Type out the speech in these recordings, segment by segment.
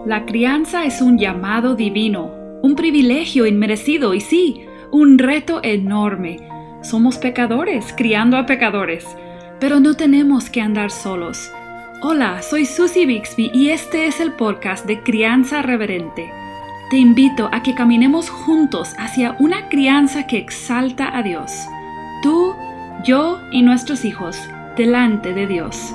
La crianza es un llamado divino, un privilegio inmerecido y sí, un reto enorme. Somos pecadores criando a pecadores, pero no tenemos que andar solos. Hola, soy Susie Bixby y este es el podcast de Crianza Reverente. Te invito a que caminemos juntos hacia una crianza que exalta a Dios. Tú, yo y nuestros hijos, delante de Dios.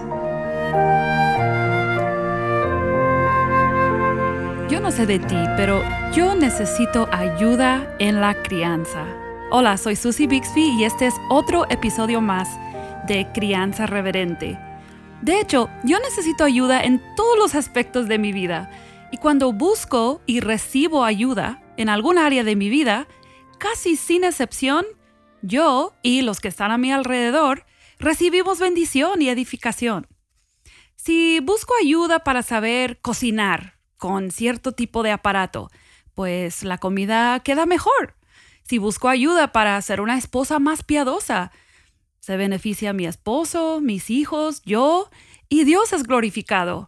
Yo no sé de ti, pero yo necesito ayuda en la crianza. Hola, soy Susie Bixby y este es otro episodio más de Crianza Reverente. De hecho, yo necesito ayuda en todos los aspectos de mi vida. Y cuando busco y recibo ayuda en algún área de mi vida, casi sin excepción, yo y los que están a mi alrededor recibimos bendición y edificación. Si busco ayuda para saber cocinar con cierto tipo de aparato, pues la comida queda mejor. Si busco ayuda para ser una esposa más piadosa, se beneficia mi esposo, mis hijos, yo, y Dios es glorificado.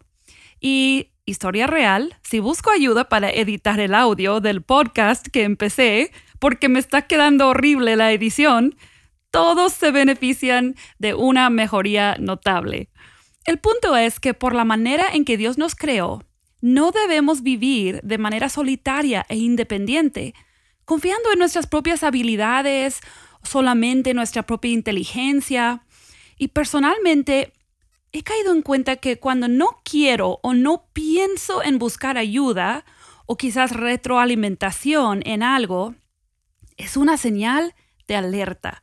Y historia real, si busco ayuda para editar el audio del podcast que empecé, porque me está quedando horrible la edición, todos se benefician de una mejoría notable. El punto es que por la manera en que Dios nos creó, no debemos vivir de manera solitaria e independiente, confiando en nuestras propias habilidades, solamente en nuestra propia inteligencia. Y personalmente, he caído en cuenta que cuando no quiero o no pienso en buscar ayuda o quizás retroalimentación en algo, es una señal de alerta.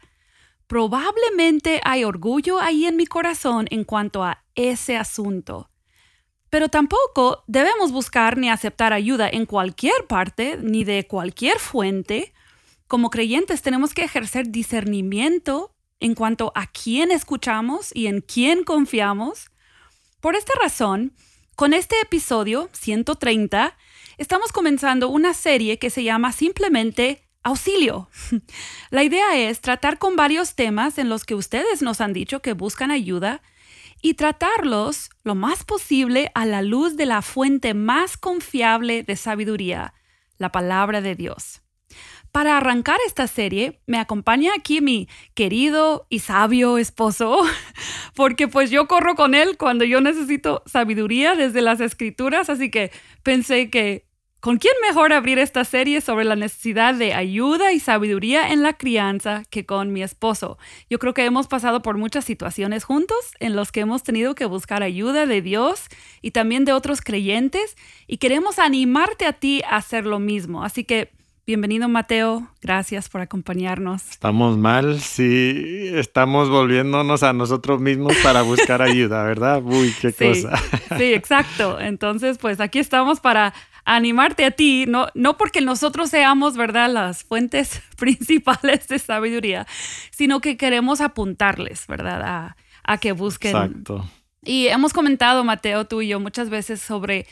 Probablemente hay orgullo ahí en mi corazón en cuanto a ese asunto. Pero tampoco debemos buscar ni aceptar ayuda en cualquier parte ni de cualquier fuente. Como creyentes tenemos que ejercer discernimiento en cuanto a quién escuchamos y en quién confiamos. Por esta razón, con este episodio 130, estamos comenzando una serie que se llama simplemente Auxilio. La idea es tratar con varios temas en los que ustedes nos han dicho que buscan ayuda y tratarlos lo más posible a la luz de la fuente más confiable de sabiduría, la palabra de Dios. Para arrancar esta serie, me acompaña aquí mi querido y sabio esposo, porque pues yo corro con él cuando yo necesito sabiduría desde las Escrituras, así que pensé que ¿con quién mejor abrir esta serie sobre la necesidad de ayuda y sabiduría en la crianza que con mi esposo? Yo creo que hemos pasado por muchas situaciones juntos en las que hemos tenido que buscar ayuda de Dios y también de otros creyentes y queremos animarte a ti a hacer lo mismo. Así que bienvenido, Mateo. Gracias por acompañarnos. Estamos mal, sí, estamos volviéndonos a nosotros mismos para buscar ayuda, ¿verdad? Uy, qué cosa. Sí, exacto. Entonces, pues aquí estamos para animarte a ti, no porque nosotros seamos, ¿verdad?, las fuentes principales de sabiduría, sino que queremos apuntarles, ¿verdad?, a que busquen. Exacto. Y hemos comentado, Mateo, tú y yo, muchas veces sobre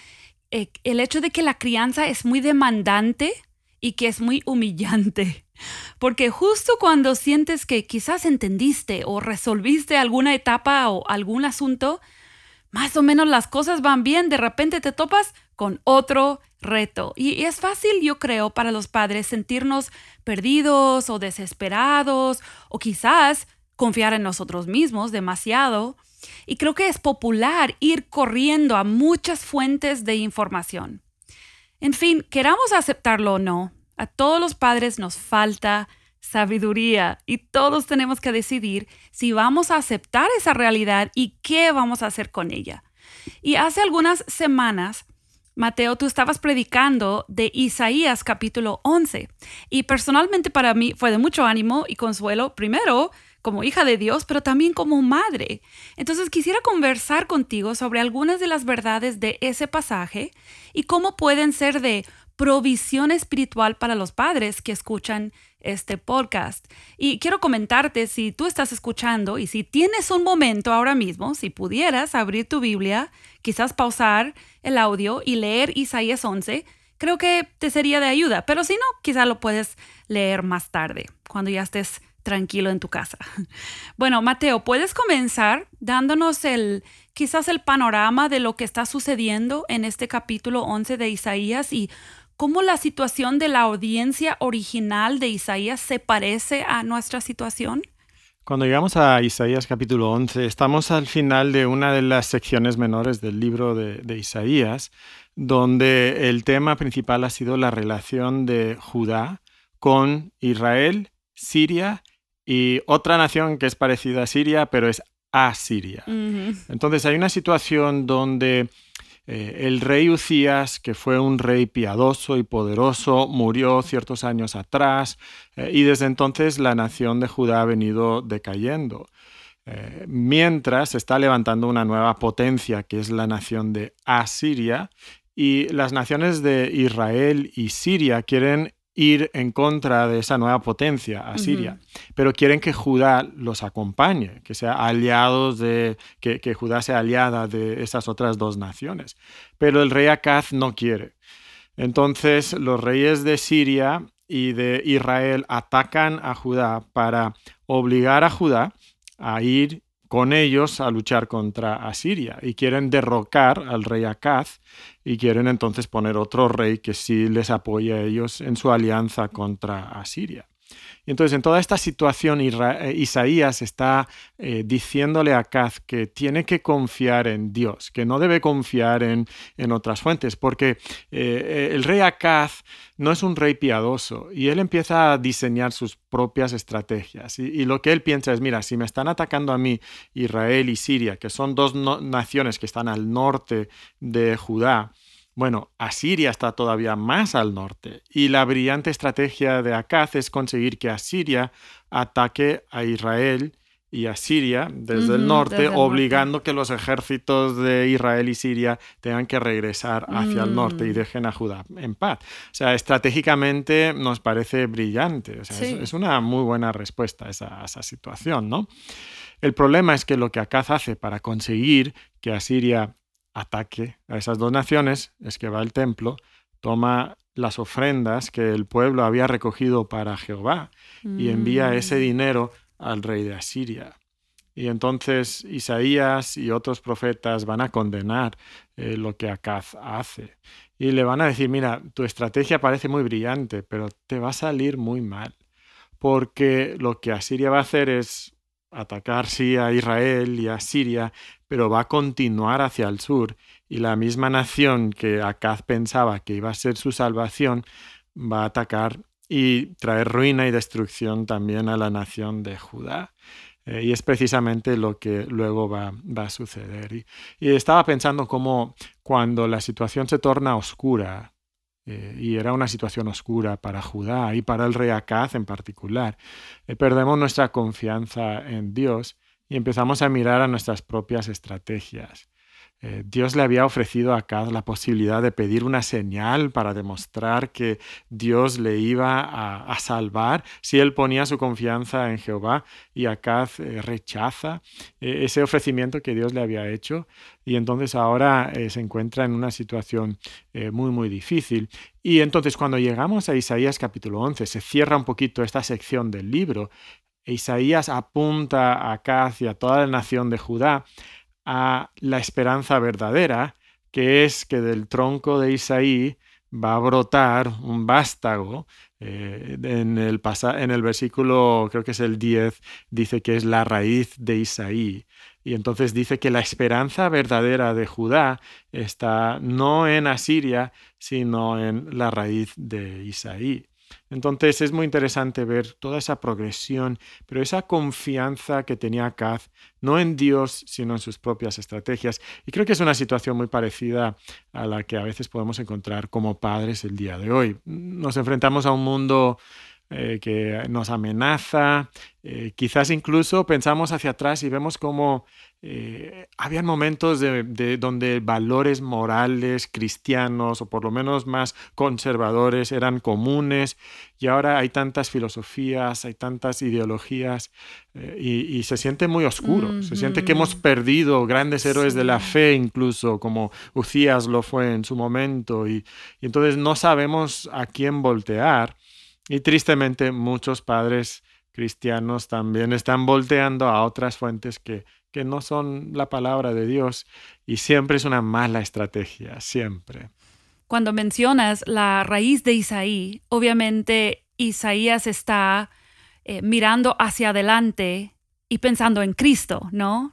el hecho de que la crianza es muy demandante y que es muy humillante. Porque justo cuando sientes que quizás entendiste o resolviste alguna etapa o algún asunto, más o menos las cosas van bien, de repente te topas con otro reto. Y es fácil, yo creo, para los padres sentirnos perdidos o desesperados o quizás confiar en nosotros mismos demasiado. Y creo que es popular ir corriendo a muchas fuentes de información. En fin, queramos aceptarlo o no, a todos los padres nos falta sabiduría y todos tenemos que decidir si vamos a aceptar esa realidad y qué vamos a hacer con ella. Y hace algunas semanas, Mateo, tú estabas predicando de Isaías capítulo 11 y personalmente para mí fue de mucho ánimo y consuelo, primero como hija de Dios, pero también como madre. Entonces quisiera conversar contigo sobre algunas de las verdades de ese pasaje y cómo pueden ser de provisión espiritual para los padres que escuchan este podcast. Y quiero comentarte, si tú estás escuchando y si tienes un momento ahora mismo, si pudieras abrir tu Biblia, quizás pausar el audio y leer Isaías 11, creo que te sería de ayuda. Pero si no, quizás lo puedes leer más tarde, cuando ya estés tranquilo en tu casa. Bueno, Mateo, ¿puedes comenzar dándonos quizás el panorama de lo que está sucediendo en este capítulo 11 de Isaías y cómo la situación de la audiencia original de Isaías se parece a nuestra situación? Cuando llegamos a Isaías capítulo 11, estamos al final de una de las secciones menores del libro de Isaías, donde el tema principal ha sido la relación de Judá con Israel, Siria y otra nación que es parecida a Siria, pero es Asiria. Ujú. Entonces hay una situación donde el rey Uzías, que fue un rey piadoso y poderoso, murió ciertos años atrás y desde entonces la nación de Judá ha venido decayendo. Mientras se está levantando una nueva potencia que es la nación de Asiria y las naciones de Israel y Siria quieren ir en contra de esa nueva potencia, Asiria, pero quieren que Judá los acompañe, que sea aliados que Judá sea aliada de esas otras dos naciones. Pero el rey Acaz no quiere. Entonces los reyes de Siria y de Israel atacan a Judá para obligar a Judá a ir con ellos a luchar contra Asiria y quieren derrocar al rey Acaz y quieren entonces poner otro rey que sí les apoye a ellos en su alianza contra Asiria. Y entonces en toda esta situación Isaías está diciéndole a Acaz que tiene que confiar en Dios, que no debe confiar en otras fuentes, porque el rey Acaz no es un rey piadoso y él empieza a diseñar sus propias estrategias. Y lo que él piensa es, mira, si me están atacando a mí Israel y Siria, que son dos naciones que están al norte de Judá, bueno, Asiria está todavía más al norte y la brillante estrategia de Acaz es conseguir que Asiria ataque a Israel y a Siria desde el norte, obligando que los ejércitos de Israel y Siria tengan que regresar hacia el norte y dejen a Judá en paz. O sea, estratégicamente nos parece brillante. O sea, sí. Es una muy buena respuesta a esa situación, ¿no? El problema es que lo que Acaz hace para conseguir que Asiria ataque a esas dos naciones es que va al templo, toma las ofrendas que el pueblo había recogido para Jehová y envía ese dinero al rey de Asiria. Y entonces Isaías y otros profetas van a condenar lo que Acaz hace. Y le van a decir, mira, tu estrategia parece muy brillante, pero te va a salir muy mal. Porque lo que Asiria va a hacer es atacar, sí, a Israel y a Siria, pero va a continuar hacia el sur. Y la misma nación que Acaz pensaba que iba a ser su salvación, va a atacar y traer ruina y destrucción también a la nación de Judá. Y es precisamente lo que luego va a suceder. Y estaba pensando cómo cuando la situación se torna oscura, y era una situación oscura para Judá y para el rey Acaz en particular, perdemos nuestra confianza en Dios y empezamos a mirar a nuestras propias estrategias. Dios le había ofrecido a Acaz la posibilidad de pedir una señal para demostrar que Dios le iba a salvar si él ponía su confianza en Jehová, y Acaz rechaza ese ofrecimiento que Dios le había hecho y entonces ahora se encuentra en una situación muy muy difícil. Y entonces cuando llegamos a Isaías capítulo 11 se cierra un poquito esta sección del libro. Isaías apunta a Acaz y a toda la nación de Judá a la esperanza verdadera, que es que del tronco de Isaí va a brotar un vástago. En el versículo, creo que es el 10, dice que es la raíz de Isaí. Y entonces dice que la esperanza verdadera de Judá está no en Asiria, sino en la raíz de Isaí. Entonces es muy interesante ver toda esa progresión, pero esa confianza que tenía Acaz, no en Dios, sino en sus propias estrategias. Y creo que es una situación muy parecida a la que a veces podemos encontrar como padres el día de hoy. Nos enfrentamos a un mundo que nos amenaza, quizás incluso pensamos hacia atrás y vemos cómo habían momentos donde valores morales cristianos, o por lo menos más conservadores, eran comunes, y ahora hay tantas filosofías, hay tantas ideologías, y se siente muy oscuro. Se siente que hemos perdido grandes héroes de la fe, incluso como Uzías lo fue en su momento, y entonces no sabemos a quién voltear. Y tristemente muchos padres cristianos también están volteando a otras fuentes que no son la palabra de Dios, y siempre es una mala estrategia, siempre. Cuando mencionas la raíz de Isaí, obviamente Isaías está mirando hacia adelante y pensando en Cristo, ¿no?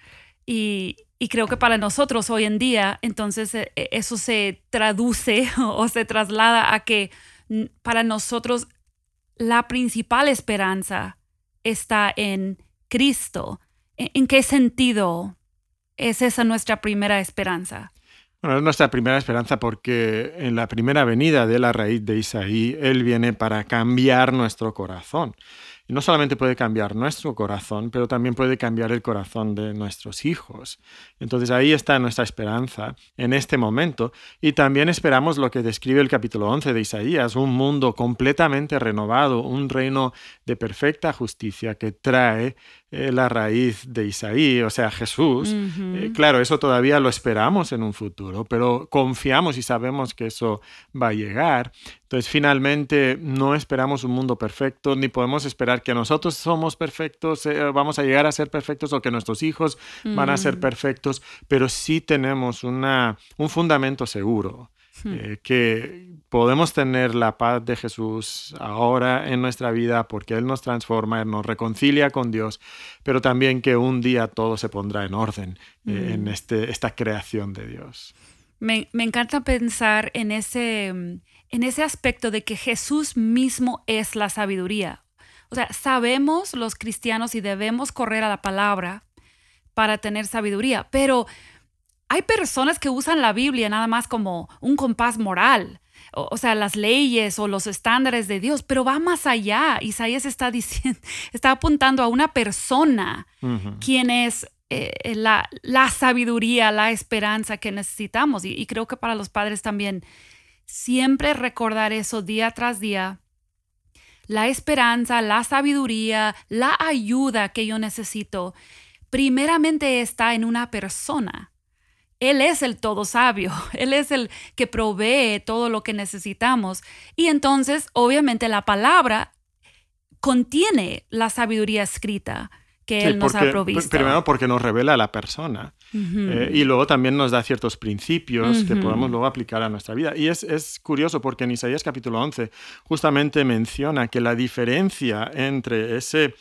Y creo que para nosotros hoy en día, entonces eso se traduce o se traslada a que para nosotros la principal esperanza está en Cristo. ¿En qué sentido es esa nuestra primera esperanza? Bueno, es nuestra primera esperanza porque en la primera venida de la raíz de Isaí, Él viene para cambiar nuestro corazón. Y no solamente puede cambiar nuestro corazón, pero también puede cambiar el corazón de nuestros hijos. Entonces ahí está nuestra esperanza en este momento. Y también esperamos lo que describe el capítulo 11 de Isaías, un mundo completamente renovado, un reino de perfecta justicia que trae la raíz de Isaí, o sea, Jesús. Claro, eso todavía lo esperamos en un futuro, pero confiamos y sabemos que eso va a llegar. Entonces, finalmente, no esperamos un mundo perfecto, ni podemos esperar que nosotros somos perfectos, vamos a llegar a ser perfectos, o que nuestros hijos van a ser perfectos, pero sí tenemos un fundamento seguro. Que podemos tener la paz de Jesús ahora en nuestra vida porque Él nos transforma, Él nos reconcilia con Dios, pero también que un día todo se pondrá en orden en esta creación de Dios. Me encanta pensar en ese aspecto de que Jesús mismo es la sabiduría. O sea, sabemos los cristianos y debemos correr a la palabra para tener sabiduría, pero hay personas que usan la Biblia nada más como un compás moral, o sea, las leyes o los estándares de Dios, pero va más allá. Isaías está apuntando a una persona, quien es la sabiduría, la esperanza que necesitamos. Y creo que para los padres también, siempre recordar eso día tras día, la esperanza, la sabiduría, la ayuda que yo necesito, primeramente está en una persona. Él es el todo sabio, Él es el que provee todo lo que necesitamos. Y entonces, obviamente, la palabra contiene la sabiduría escrita que Él nos ha provisto. Primero porque nos revela a la persona y luego también nos da ciertos principios que podemos luego aplicar a nuestra vida. Y es curioso porque en Isaías capítulo 11 justamente menciona que la diferencia entre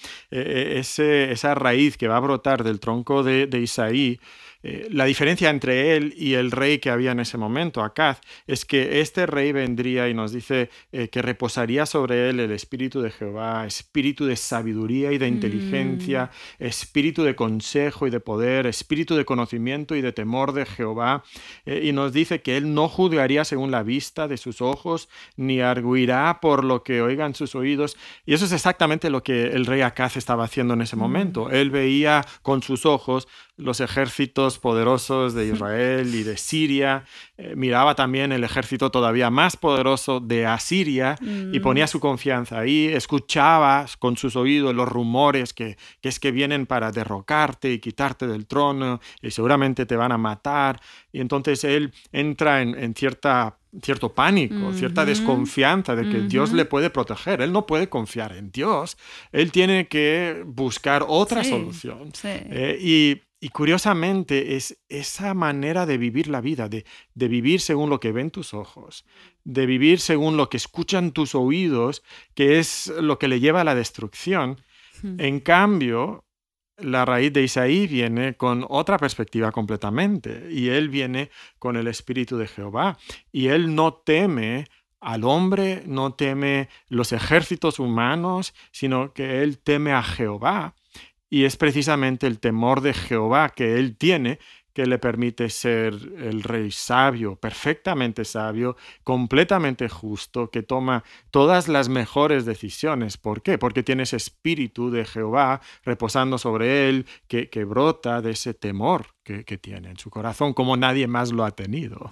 esa raíz que va a brotar del tronco de Isaí, la diferencia entre él y el rey que había en ese momento, Acaz, es que este rey vendría y nos dice que reposaría sobre él el espíritu de Jehová, espíritu de sabiduría y de inteligencia, espíritu de consejo y de poder, espíritu de conocimiento y de temor de Jehová, y nos dice que él no juzgaría según la vista de sus ojos, ni arguirá por lo que oigan sus oídos. Y eso es exactamente lo que el rey Acaz estaba haciendo en ese momento. Él veía con sus ojos los ejércitos poderosos de Israel y de Siria, miraba también el ejército todavía más poderoso de Asiria y ponía su confianza ahí, escuchaba con sus oídos los rumores que vienen para derrocarte y quitarte del trono y seguramente te van a matar, y entonces él entra en cierto pánico, cierta desconfianza de que Dios le puede proteger. Él no puede confiar en Dios, él tiene que buscar otra solución. Y curiosamente es esa manera de vivir la vida, de vivir según lo que ven tus ojos, de vivir según lo que escuchan tus oídos, que es lo que le lleva a la destrucción. En cambio, la raíz de Isaí viene con otra perspectiva completamente, y él viene con el espíritu de Jehová, y él no teme al hombre, no teme los ejércitos humanos, sino que él teme a Jehová. Y es precisamente el temor de Jehová que él tiene que le permite ser el rey sabio, perfectamente sabio, completamente justo, que toma todas las mejores decisiones. ¿Por qué? Porque tiene ese espíritu de Jehová reposando sobre él, que brota de ese temor que tiene en su corazón, como nadie más lo ha tenido.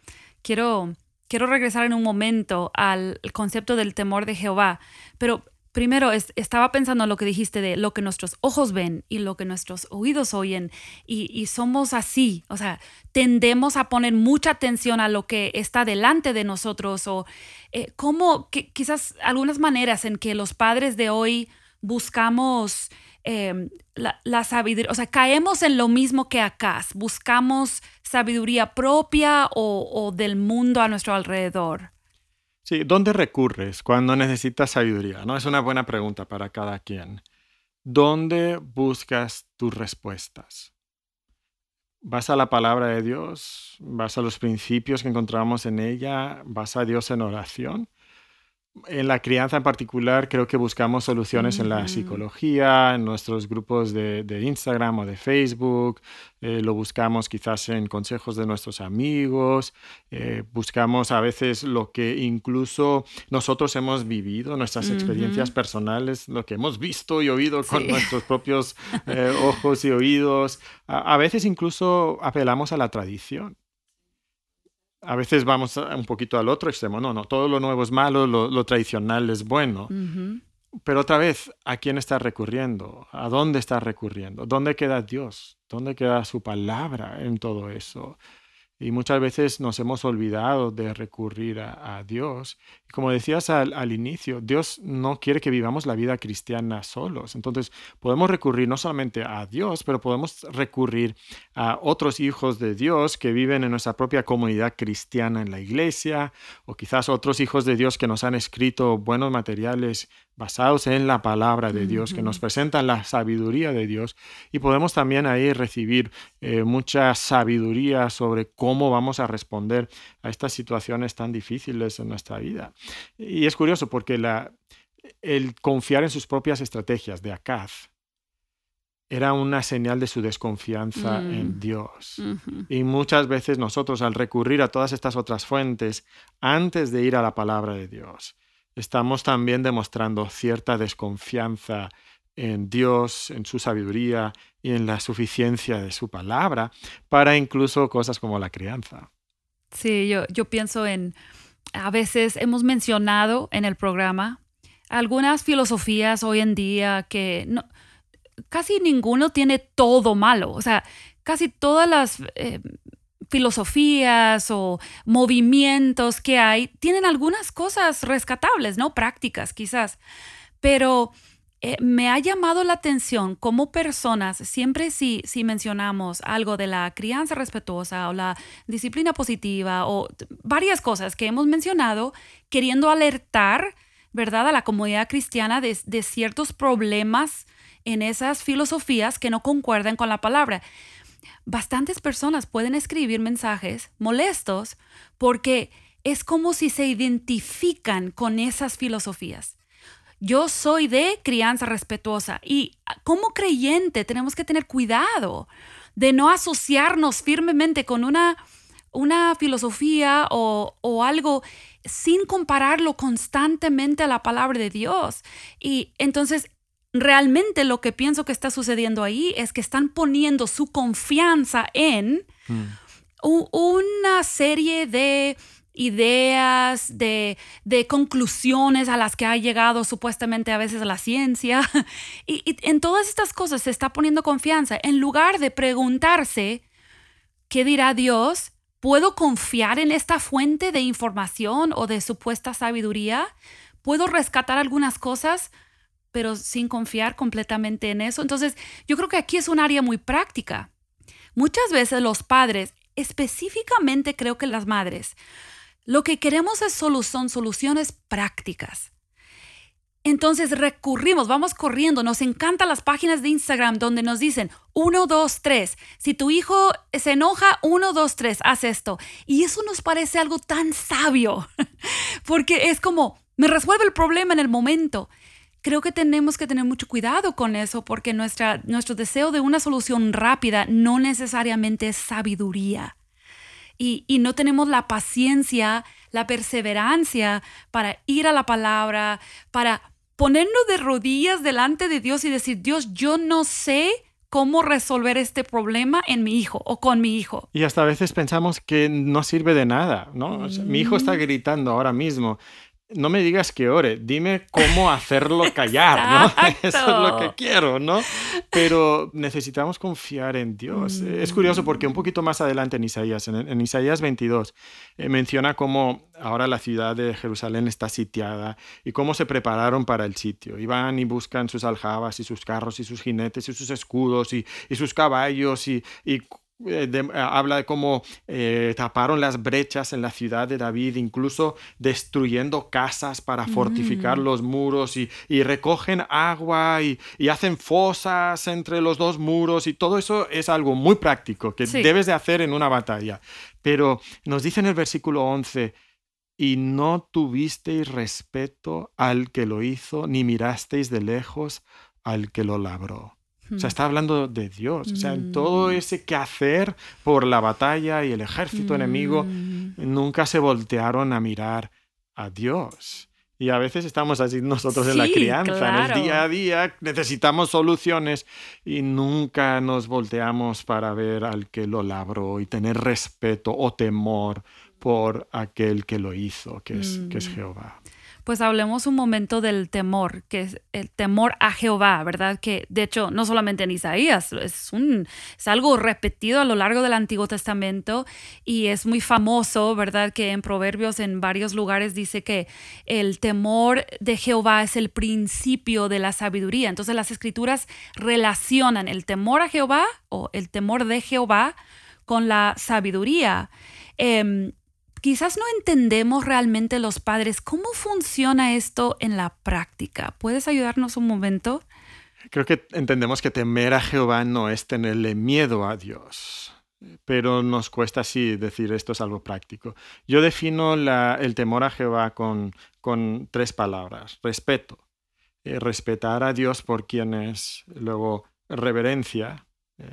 Quiero regresar en un momento al concepto del temor de Jehová, pero primero estaba pensando en lo que dijiste de lo que nuestros ojos ven y lo que nuestros oídos oyen y somos así, o sea, tendemos a poner mucha atención a lo que está delante de nosotros o quizás algunas maneras en que los padres de hoy buscamos la sabiduría, o sea, caemos en lo mismo que acá, buscamos sabiduría propia o del mundo a nuestro alrededor. Sí, ¿dónde recurres cuando necesitas sabiduría? ¿No? Es una buena pregunta para cada quien. ¿Dónde buscas tus respuestas? ¿Vas a la palabra de Dios? ¿Vas a los principios que encontramos en ella? ¿Vas a Dios en oración? En la crianza en particular creo que buscamos soluciones en la psicología, en nuestros grupos de Instagram o de Facebook, lo buscamos quizás en consejos de nuestros amigos, buscamos a veces lo que incluso nosotros hemos vivido, nuestras experiencias personales, lo que hemos visto y oído con nuestros propios ojos y oídos. A veces incluso apelamos a la tradición. A veces vamos un poquito al otro extremo. No, todo lo nuevo es malo, lo tradicional es bueno. Pero otra vez, ¿a quién estás recurriendo? ¿A dónde estás recurriendo? ¿Dónde queda Dios? ¿Dónde queda su palabra en todo eso? Y muchas veces nos hemos olvidado de recurrir a Dios. Y como decías al inicio, Dios no quiere que vivamos la vida cristiana solos. Entonces podemos recurrir no solamente a Dios, pero podemos recurrir a otros hijos de Dios que viven en nuestra propia comunidad cristiana en la iglesia, o quizás otros hijos de Dios que nos han escrito buenos materiales basados en la palabra de Dios, que nos presentan la sabiduría de Dios, y podemos también ahí recibir mucha sabiduría sobre cómo vamos a responder a estas situaciones tan difíciles en nuestra vida. Y es curioso porque el confiar en sus propias estrategias de Acaz era una señal de su desconfianza en Dios. Y muchas veces nosotros, al recurrir a todas estas otras fuentes, antes de ir a la palabra de Dios, estamos también demostrando cierta desconfianza en Dios, en su sabiduría y en la suficiencia de su palabra para incluso cosas como la crianza. Sí, yo pienso a veces hemos mencionado en el programa algunas filosofías hoy en día que casi ninguno tiene todo malo. O sea, casi todas las filosofías o movimientos que hay tienen algunas cosas rescatables, ¿no? Prácticas quizás, pero me ha llamado la atención cómo personas, siempre si mencionamos algo de la crianza respetuosa o la disciplina positiva o varias cosas que hemos mencionado, queriendo alertar, ¿verdad?, a la comunidad cristiana de ciertos problemas en esas filosofías que no concuerdan con la palabra. Bastantes personas pueden escribir mensajes molestos porque es como si se identifican con esas filosofías. Yo soy de crianza respetuosa y como creyente tenemos que tener cuidado de no asociarnos firmemente con una filosofía o algo sin compararlo constantemente a la palabra de Dios. Y entonces realmente lo que pienso que está sucediendo ahí es que están poniendo su confianza en una serie de ideas, de conclusiones a las que ha llegado supuestamente a veces la ciencia. Y en todas estas cosas se está poniendo confianza en lugar de preguntarse, ¿qué dirá Dios? ¿Puedo confiar en esta fuente de información o de supuesta sabiduría? ¿Puedo rescatar algunas cosas, pero sin confiar completamente en eso? Entonces, yo creo que aquí es un área muy práctica. Muchas veces los padres, específicamente creo que las madres, lo que queremos son soluciones prácticas. Entonces recurrimos, vamos corriendo, nos encantan las páginas de Instagram donde nos dicen 1, 2, 3. Si tu hijo se enoja, 1, 2, 3, haz esto. Y eso nos parece algo tan sabio, porque es como, me resuelve el problema en el momento. Creo que tenemos que tener mucho cuidado con eso porque nuestro deseo de una solución rápida no necesariamente es sabiduría. Y no tenemos la paciencia, la perseverancia para ir a la palabra, para ponernos de rodillas delante de Dios y decir, Dios, yo no sé cómo resolver este problema en mi hijo o con mi hijo. Y hasta a veces pensamos que no sirve de nada, ¿no? O sea, mi hijo está gritando ahora mismo. no me digas que ore, dime cómo hacerlo callar, ¿no? Eso es lo que quiero, ¿no? Pero necesitamos confiar en Dios. Es curioso porque un poquito más adelante en Isaías, en Isaías 22, menciona cómo ahora la ciudad de Jerusalén está sitiada y cómo se prepararon para el sitio. Y van y buscan sus aljabas y sus carros y sus jinetes y sus escudos y sus caballos y habla de cómo taparon las brechas en la ciudad de David, incluso destruyendo casas para fortificar los muros y recogen agua y hacen fosas entre los dos muros y todo eso es algo muy práctico que debes de hacer en una batalla. Pero nos dice en el versículo 11, y no tuvisteis respeto al que lo hizo, ni mirasteis de lejos al que lo labró. O sea, está hablando de Dios. O sea, en todo ese quehacer por la batalla y el ejército enemigo, nunca se voltearon a mirar a Dios. Y a veces estamos así nosotros en la crianza, claro. En el día a día necesitamos soluciones y nunca nos volteamos para ver al que lo labró y tener respeto o temor por aquel que lo hizo, que es Jehová. Pues hablemos un momento del temor, que es el temor a Jehová, ¿verdad? Que de hecho no solamente en Isaías, es algo repetido a lo largo del Antiguo Testamento y es muy famoso, ¿verdad? Que en Proverbios en varios lugares dice que el temor de Jehová es el principio de la sabiduría. Entonces las Escrituras relacionan el temor a Jehová o el temor de Jehová con la sabiduría. Quizás no entendemos realmente los padres cómo funciona esto en la práctica. ¿Puedes ayudarnos un momento? Creo que entendemos que temer a Jehová no es tenerle miedo a Dios, pero nos cuesta así decir esto es algo práctico. Yo defino el temor a Jehová con 3 palabras. Respeto, respetar a Dios por quien es. Luego, reverencia,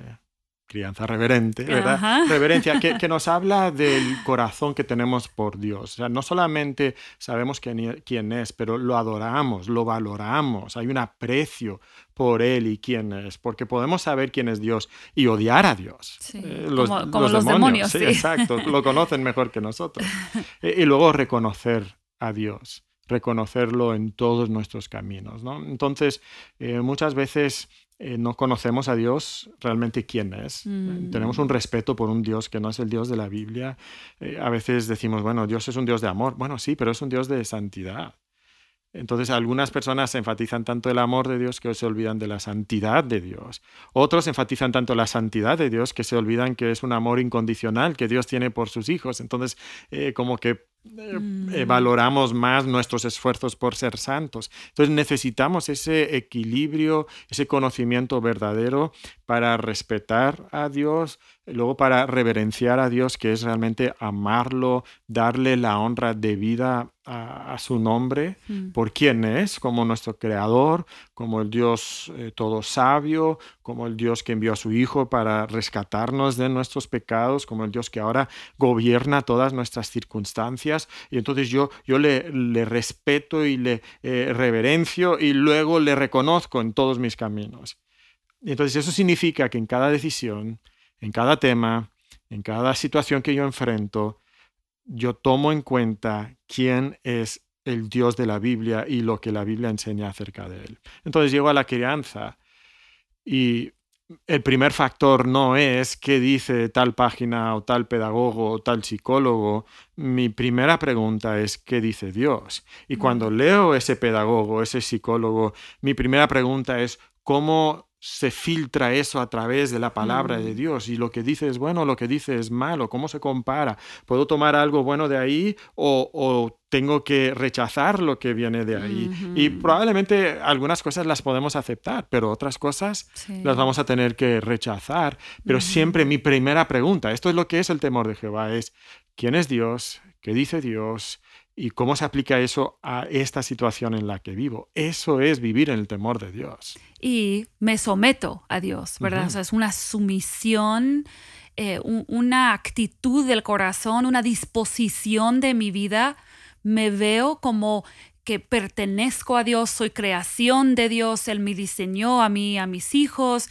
crianza reverente, ¿verdad? Ajá. Reverencia, que nos habla del corazón que tenemos por Dios. O sea, no solamente sabemos quién es, pero lo adoramos, lo valoramos. Hay un aprecio por Él y quién es, porque podemos saber quién es Dios y odiar a Dios. Sí, como los demonios. Sí, exacto, lo conocen mejor que nosotros. Y luego reconocer a Dios, reconocerlo en todos nuestros caminos, ¿no? Entonces, muchas veces no conocemos a Dios realmente quién es. Tenemos un respeto por un Dios que no es el Dios de la Biblia. A veces decimos, bueno, Dios es un Dios de amor. Bueno, sí, pero es un Dios de santidad. Entonces, algunas personas enfatizan tanto el amor de Dios que se olvidan de la santidad de Dios. Otros enfatizan tanto la santidad de Dios que se olvidan que es un amor incondicional que Dios tiene por sus hijos. Entonces, como que valoramos más nuestros esfuerzos por ser santos. Entonces necesitamos ese equilibrio, ese conocimiento verdadero para respetar a Dios, luego para reverenciar a Dios, que es realmente amarlo, darle la honra debida a su nombre, por quien es, como nuestro creador, como el Dios todo sabio, como el Dios que envió a su Hijo para rescatarnos de nuestros pecados, como el Dios que ahora gobierna todas nuestras circunstancias. Y entonces yo le respeto y le reverencio y luego le reconozco en todos mis caminos. Y entonces eso significa que en cada decisión, en cada tema, en cada situación que yo enfrento, yo tomo en cuenta quién es el Dios de la Biblia y lo que la Biblia enseña acerca de él. Entonces llego a la crianza y el primer factor no es qué dice tal página o tal pedagogo o tal psicólogo. Mi primera pregunta es qué dice Dios. Y cuando leo ese pedagogo, ese psicólogo, mi primera pregunta es cómo se filtra eso a través de la palabra de Dios y lo que dice es bueno, lo que dice es malo, cómo se compara. ¿Puedo tomar algo bueno de ahí o tengo que rechazar lo que viene de ahí? Y probablemente algunas cosas las podemos aceptar, pero otras cosas las vamos a tener que rechazar. Pero siempre mi primera pregunta, esto es lo que es el temor de Jehová, es ¿quién es Dios? ¿Qué dice Dios? ¿Y cómo se aplica eso a esta situación en la que vivo? Eso es vivir en el temor de Dios. Y me someto a Dios, ¿verdad? O sea, es una sumisión, una actitud del corazón, una disposición de mi vida. Me veo como que pertenezco a Dios, soy creación de Dios, Él me diseñó a mí, a mis hijos.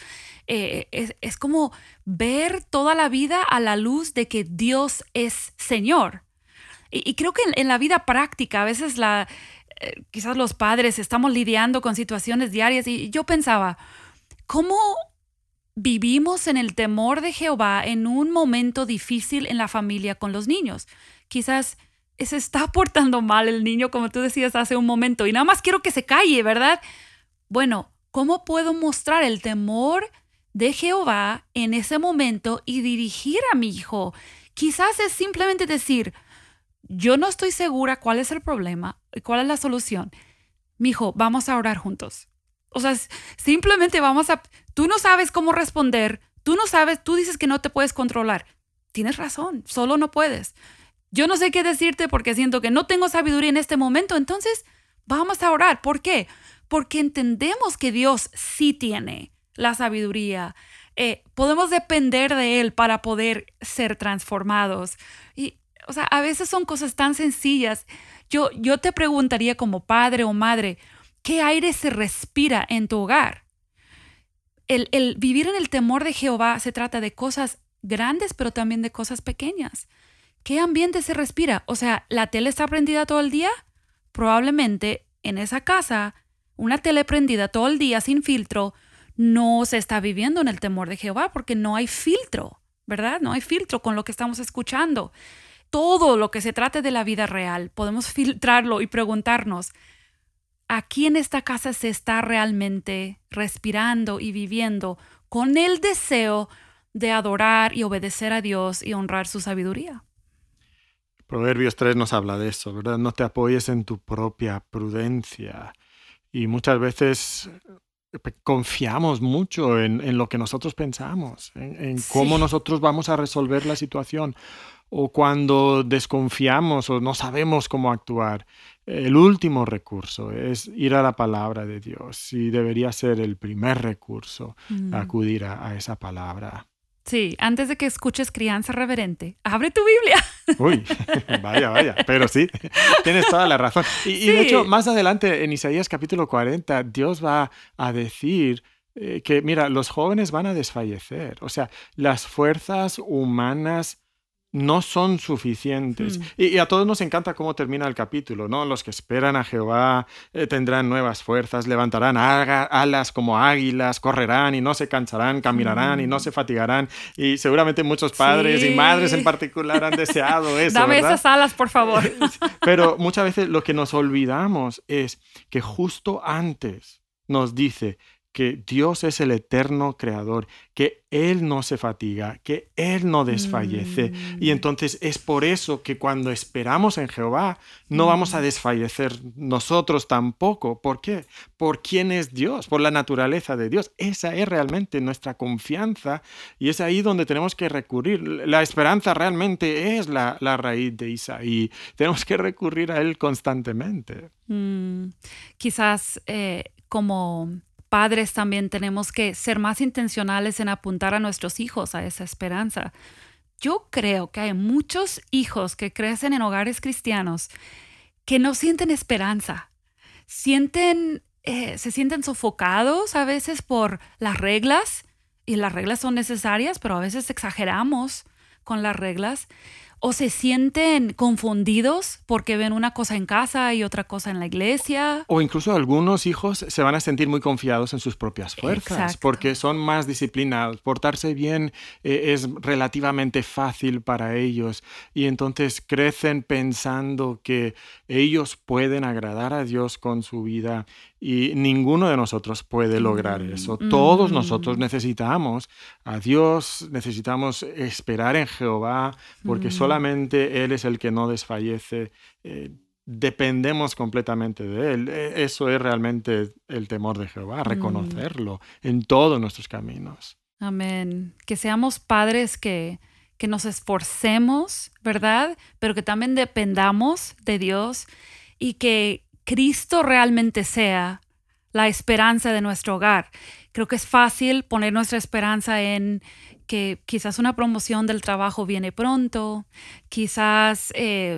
Es como ver toda la vida a la luz de que Dios es Señor. Y creo que en la vida práctica, a veces quizás los padres estamos lidiando con situaciones diarias y yo pensaba, ¿cómo vivimos en el temor de Jehová en un momento difícil en la familia con los niños? Quizás se está portando mal el niño, como tú decías hace un momento, y nada más quiero que se calle, ¿verdad? Bueno, ¿cómo puedo mostrar el temor de Jehová en ese momento y dirigir a mi hijo? Quizás es simplemente decir, yo no estoy segura cuál es el problema y cuál es la solución. Mijo, vamos a orar juntos. O sea, simplemente tú no sabes cómo responder, tú dices que no te puedes controlar. Tienes razón, solo no puedes. Yo no sé qué decirte porque siento que no tengo sabiduría en este momento, entonces vamos a orar. ¿Por qué? Porque entendemos que Dios sí tiene la sabiduría. Podemos depender de Él para poder ser transformados. O sea, a veces son cosas tan sencillas. Yo te preguntaría como padre o madre, ¿qué aire se respira en tu hogar? El vivir en el temor de Jehová se trata de cosas grandes, pero también de cosas pequeñas. ¿Qué ambiente se respira? O sea, ¿la tele está prendida todo el día? Probablemente en esa casa, una tele prendida todo el día sin filtro, no se está viviendo en el temor de Jehová porque no hay filtro, ¿verdad? No hay filtro con lo que estamos escuchando. Todo lo que se trate de la vida real, podemos filtrarlo y preguntarnos, ¿aquí en esta casa se está realmente respirando y viviendo con el deseo de adorar y obedecer a Dios y honrar su sabiduría? Proverbios 3 nos habla de eso, ¿verdad? No te apoyes en tu propia prudencia. Y muchas veces confiamos mucho en lo que nosotros pensamos, en cómo nosotros vamos a resolver la situación. O cuando desconfiamos o no sabemos cómo actuar, el último recurso es ir a la palabra de Dios y debería ser el primer recurso, acudir a esa palabra. Sí, antes de que escuches Crianza Reverente, abre tu Biblia. Uy, vaya, pero sí, tienes toda la razón. Y de hecho, más adelante en Isaías capítulo 40, Dios va a decir que, mira, los jóvenes van a desfallecer. O sea, las fuerzas humanas no son suficientes. Y a todos nos encanta cómo termina el capítulo, ¿no? Los que esperan a Jehová tendrán nuevas fuerzas, levantarán alas como águilas, correrán y no se cansarán, caminarán y no se fatigarán. Y seguramente muchos padres y madres en particular han deseado eso, Dame ¿verdad? esas alas, por favor. Pero muchas veces lo que nos olvidamos es que justo antes nos dice que Dios es el eterno creador, que Él no se fatiga, que Él no desfallece. Y entonces es por eso que cuando esperamos en Jehová no vamos a desfallecer nosotros tampoco. ¿Por qué? Por quién es Dios, por la naturaleza de Dios. Esa es realmente nuestra confianza y es ahí donde tenemos que recurrir. La esperanza realmente es la raíz de Isaí. Tenemos que recurrir a Él constantemente. Quizás como padres también tenemos que ser más intencionales en apuntar a nuestros hijos a esa esperanza. Yo creo que hay muchos hijos que crecen en hogares cristianos que no sienten esperanza. Se sienten sofocados a veces por las reglas, y las reglas son necesarias, pero a veces exageramos con las reglas. O se sienten confundidos porque ven una cosa en casa y otra cosa en la iglesia. O incluso algunos hijos se van a sentir muy confiados en sus propias fuerzas. Exacto. Porque son más disciplinados. Portarse bien es relativamente fácil para ellos. Y entonces crecen pensando que ellos pueden agradar a Dios con su vida. Y ninguno de nosotros puede lograr eso. Todos nosotros necesitamos a Dios, necesitamos esperar en Jehová, porque solamente Él es el que no desfallece. Dependemos completamente de Él. Eso es realmente el temor de Jehová, reconocerlo en todos nuestros caminos. Amén. Que seamos padres que nos esforcemos, ¿verdad? Pero que también dependamos de Dios y que Cristo realmente sea la esperanza de nuestro hogar. Creo que es fácil poner nuestra esperanza en que quizás una promoción del trabajo viene pronto, quizás,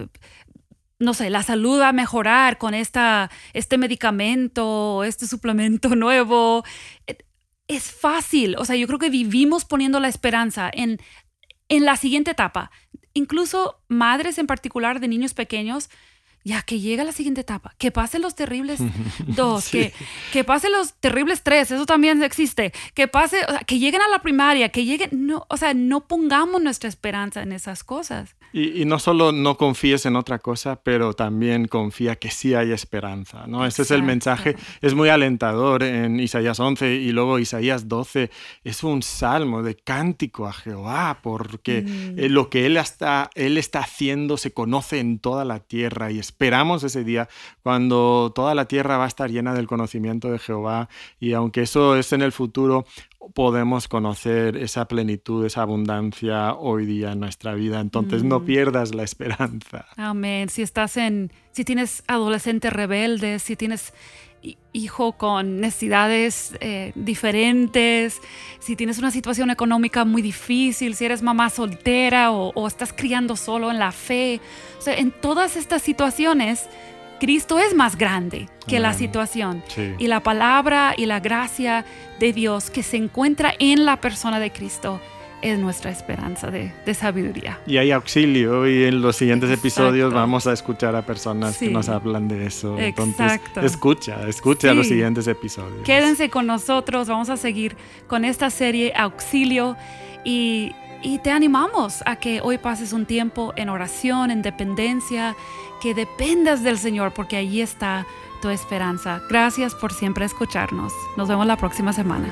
no sé, la salud va a mejorar con este medicamento, este suplemento nuevo. Es fácil, o sea, yo creo que vivimos poniendo la esperanza en la siguiente etapa. incluso madres en particular de niños pequeños, ya que llega la siguiente etapa, que pasen los terribles 2, sí. que pasen los terribles 3, eso también existe, que lleguen a la primaria, no pongamos nuestra esperanza en esas cosas. Y no solo no confíes en otra cosa, pero también confía que sí hay esperanza, ¿no? Ese es el mensaje, es muy alentador en Isaías 11 y luego Isaías 12, es un salmo de cántico a Jehová, porque lo que Él está haciendo se conoce en toda la tierra y esperamos ese día cuando toda la tierra va a estar llena del conocimiento de Jehová, y aunque eso es en el futuro, podemos conocer esa plenitud, esa abundancia hoy día en nuestra vida. Entonces no pierdas la esperanza. Amén. Si tienes adolescentes rebeldes, si tienes hijo con necesidades diferentes, si tienes una situación económica muy difícil, si eres mamá soltera o estás criando solo en la fe, o sea, en todas estas situaciones Cristo es más grande que la situación. Sí. Y la palabra y la gracia de Dios que se encuentra en la persona de Cristo es nuestra esperanza de sabiduría. Y hay auxilio, y en los siguientes episodios vamos a escuchar a personas que nos hablan de eso. Entonces, escucha los siguientes episodios. Quédense con nosotros, vamos a seguir con esta serie Auxilio, y te animamos a que hoy pases un tiempo en oración, en dependencia, que dependas del Señor, porque allí está tu esperanza. Gracias por siempre escucharnos. Nos vemos la próxima semana.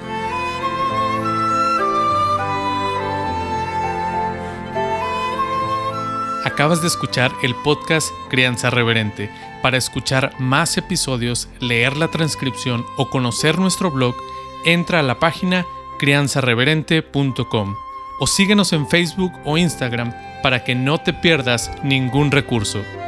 Acabas de escuchar el podcast Crianza Reverente. Para escuchar más episodios, leer la transcripción o conocer nuestro blog, entra a la página crianzareverente.com o síguenos en Facebook o Instagram para que no te pierdas ningún recurso.